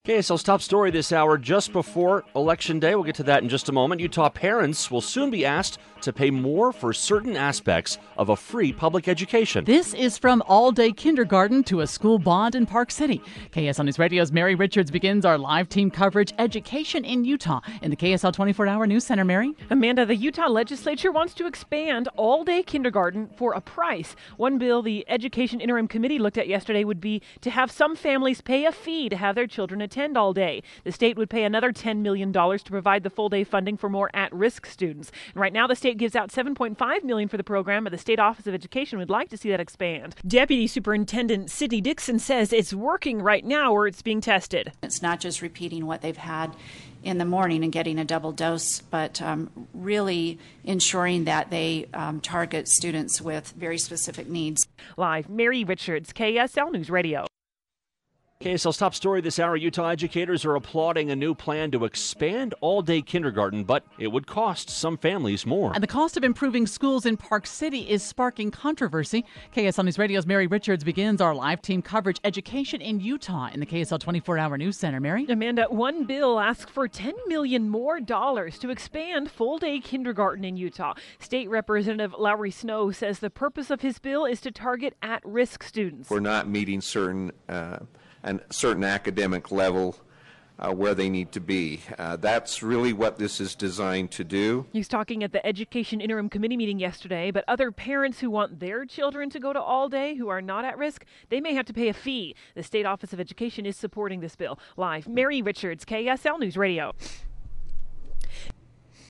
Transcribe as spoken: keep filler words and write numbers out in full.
K S L's top story this hour just before Election Day. We'll get to that in just a moment. Utah parents will soon be asked to pay more for certain aspects of a free public education. This is from all-day kindergarten to a school bond in Park City. K S L News Radio's Mary Richards begins our live team coverage, Education in Utah, in the K S L twenty-four hour News Center. Mary? Amanda, the Utah legislature wants to expand all-day kindergarten for a price. One bill the Education Interim Committee looked at yesterday would be to have some families pay a fee to have their children attend all day. The state would pay another ten million dollars to provide the full-day funding for more at-risk students. And right now, the state gives out seven point five million dollars for the program, but the State Office of Education would like to see that expand. Deputy Superintendent Sydney Dixon says it's working right now where it's being tested. It's not just repeating what they've had in the morning and getting a double dose, but um, really ensuring that they um, target students with very specific needs. Live, Mary Richards, K S L News Radio. K S L's top story this hour, Utah educators are applauding a new plan to expand all-day kindergarten, but it would cost some families more. And the cost of improving schools in Park City is sparking controversy. K S L News Radio's Mary Richards begins our live team coverage, Education in Utah, in the K S L twenty-four hour News Center. Mary? Amanda, one bill asks for ten million dollars more dollars to expand full-day kindergarten in Utah. State Representative Lowry Snow says the purpose of his bill is to target at-risk students. We're not meeting certain uh, and certain academic level uh, where they need to be. Uh, that's really what this is designed to do. He's talking at the Education Interim Committee meeting yesterday, but other parents who want their children to go to all day who are not at risk, they may have to pay a fee. The State Office of Education is supporting this bill. Live, Mary Richards, K S L News Radio.